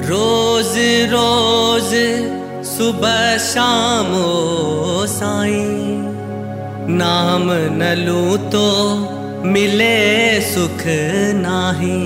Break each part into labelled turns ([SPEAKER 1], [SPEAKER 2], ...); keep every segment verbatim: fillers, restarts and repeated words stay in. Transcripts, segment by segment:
[SPEAKER 1] रोज रोज सुबह शाम ओ साईं, नाम न लूं तो मिले सुख नाही।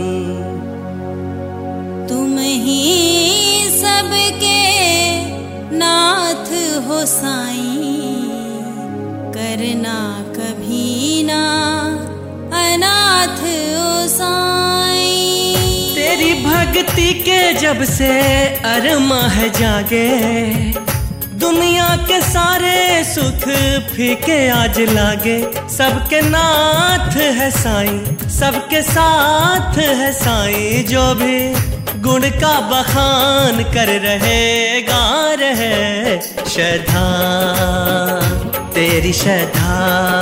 [SPEAKER 2] तुम ही सबके नाथ हो साईं, करना कभी ना अनाथ ओ साईं।
[SPEAKER 1] तेरी भक्ति के जब से अरमा है जागे, दुनिया के सारे सुख फीके आज लागे। सबके नाथ है साईं, सबके साथ है साईं, जो भी गुण का बखान कर रहे गा रहे। श्रद्धा तेरी श्रद्धा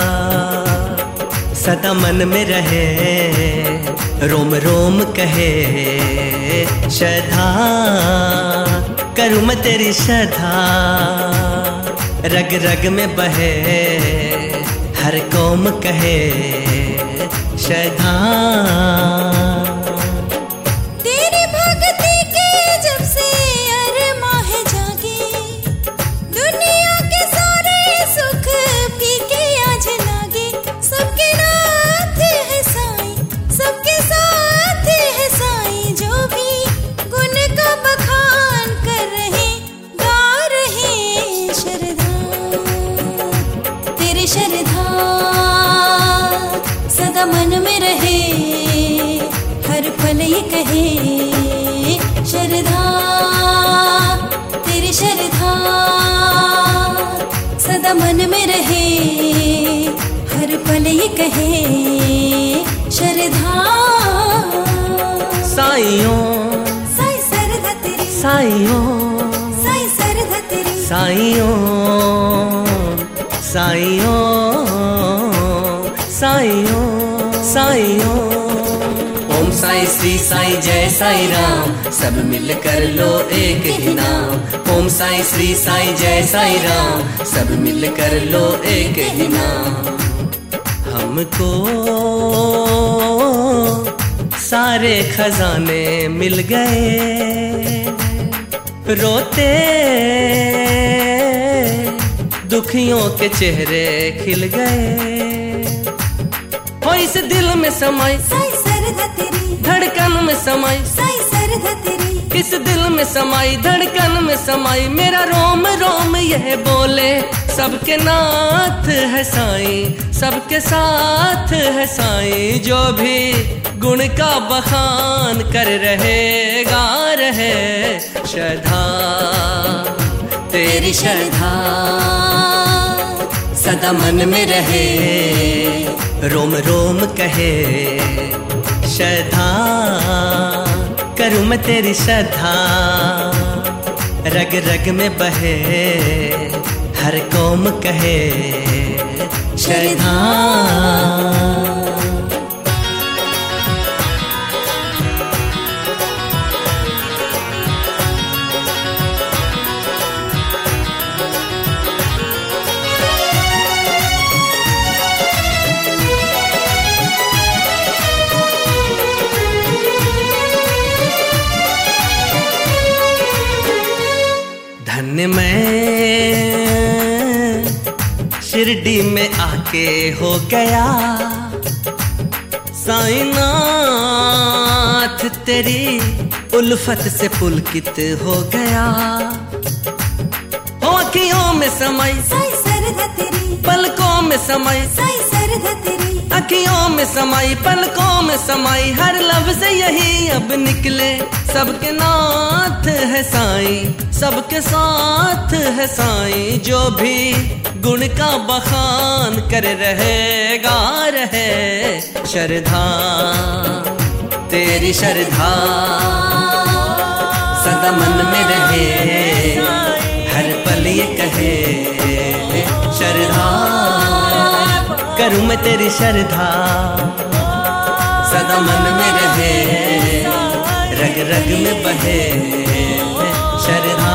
[SPEAKER 1] सदा मन में रहे, रोम रोम कहे। श्रद्धा करूं मैं तेरी श्रद्धा, रग रग में बहे, हर कौम कहे। श्रद्धा
[SPEAKER 2] तेरी भक्ति के जब से अरमा है जागे, दुनिया के सारे सुख फीके आज लागे। सबके नाथ है साईं, सबके साथ है साईं, जो भी गुण का बखान कर रहे गा रहे। श्रद्धा तेरी श्रद्धा सदा मन में रहे, हर पल ये कहे। श्रद्धा तेरी श्रद्धा सदा मन में रहे, हर पल ये कहे। श्रद्धा
[SPEAKER 1] साईयों
[SPEAKER 2] साईं श्रद्धा तेरी,
[SPEAKER 1] साईयों
[SPEAKER 2] साईं श्रद्धा तेरी,
[SPEAKER 1] साईयों साईयों साईयों साईयों। ओम साई श्री साई जय साई राम, सब मिल कर लो एक ही नाम। ओम साई श्री साई जय साई राम, सब मिल कर लो एक ही नाम। हमको सारे खजाने मिल गए, रोते दुखियों के चेहरे खिल गए। हो इस दिल में समाई
[SPEAKER 2] साईं श्रद्धा तेरी,
[SPEAKER 1] धड़कन में समाई,
[SPEAKER 2] साईं श्रद्धा तेरी,
[SPEAKER 1] इस दिल में समाई धड़कन में समाई। मेरा रोम रोम यह बोले, सबके नाथ है साईं, सबके साथ है साईं, जो भी गुण का बखान कर रहे गा रहे। श्रद्धा तेरी श्रद्धा सदा मन में रहे, रोम रोम कहे। श्रद्धा करूं मैं तेरी श्रद्धा, रग रग में बहे, हर कौम कहे। श्रद्धा धन्य मैं शिरडी में आके हो गया, साईं नाथ तेरी उल्फत से पुलकित हो गया। हो अखियों में समाई
[SPEAKER 2] साईं श्रद्धा तेरी,
[SPEAKER 1] पलकों में समाई,
[SPEAKER 2] साईं श्रद्धा तेरी,
[SPEAKER 1] अखियों में समाई पलकों में समाई। हर लफ्ज़ यही अब निकले, सबके नाथ है साईं, सबके साथ है साईं, जो भी गुण का बखान कर रहे गा रहे। श्रद्धा तेरी श्रद्धा सदा मन में रहे, हर पल ये कहे। श्रद्धा करूं मैं तेरी श्रद्धा, सदा मन में रहे, रग रग में बहे। श्रद्धा